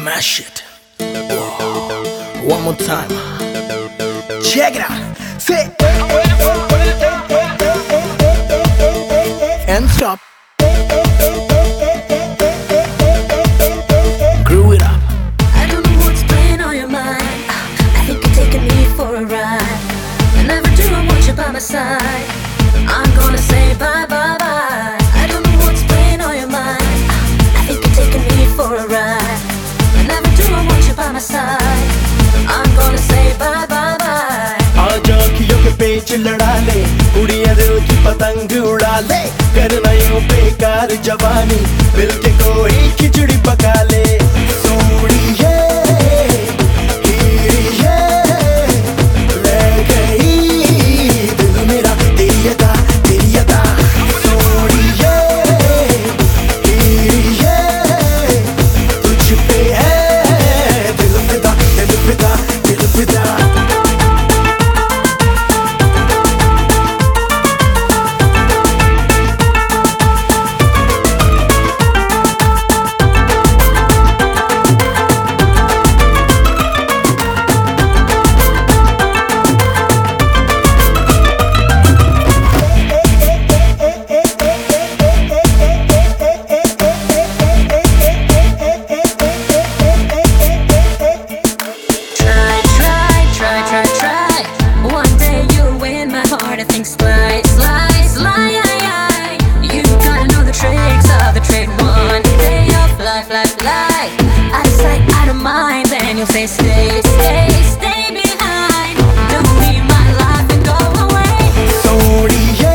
smash it. Whoa. One more time. Check it out. Say and stop. Groove it up. I don't know what's playing on your mind. I think you're taking me for a ride. Whenever do I want you by my side, I'm gonna say bye bye bye. I don't know what's playing on your mind. I think you're taking me for a ride. Whenever do I want you by my side, I'm gonna say bye bye bye. आजा अखियों के पेच लड़ा ले, उड़िया दिल की पतंग उड़ा ले, करना यूं बेकार जवानी, मिलके कोई खिचड़ी पका ले। सोड़िए हीरिए ले गई दिल मेरा तेरी अदा तेरी अदा। सोड़िए हीरिए तुझ पे है दिल फिदा दिल फिदा दिल फिदा। Slide, slide, slide. You gotta know the tricks of the trade. One day you'll fly, fly, fly. Out of sight, out of mind. Then you'll say, stay, stay, stay behind. Don't leave my life and go away. सोड़िए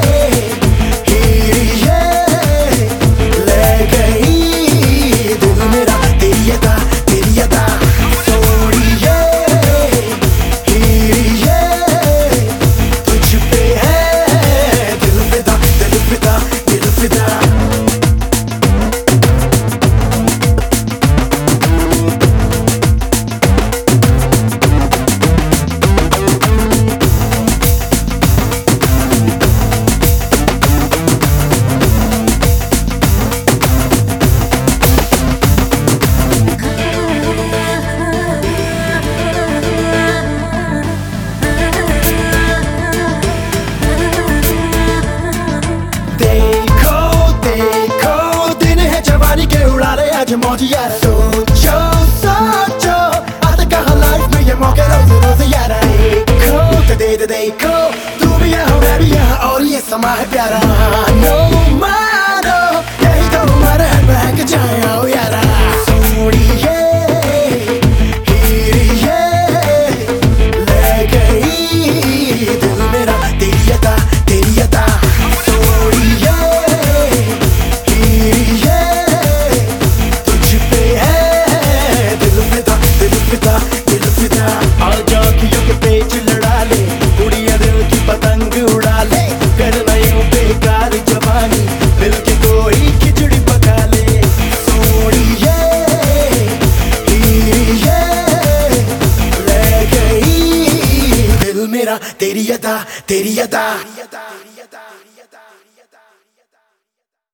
हीरिए ले गई दिल मेरा तेरी अदा तेरी अदा। सोड़िए हीरिए तुझ पे है दिल फिदा दिल फिदा दिल फिदा। आज मौज यार सोचो सोचो आते कहाँ लाइफ में ये मौके रोज रोज यार देखो तो दे देखो तू भी यहाँ मैं भी यहाँ और ये समा है प्यारा। नो मानो यही तो हमारा है बहक जाए आओ यारा। सोड़िए हीरिए ले गई दिल मेरा तेरी अदा तेरी अदा। सोड़िए हीरिए आजा अखियों के पेच लड़ा ले, उड़िया दिल की पतंग उड़ा ले, करना यूं बेकार जवानी, मिलके कोई खिचड़ी पका ले। सोड़िए हीरिए ले गई दिल मेरा तेरी अदा तेरी अदा।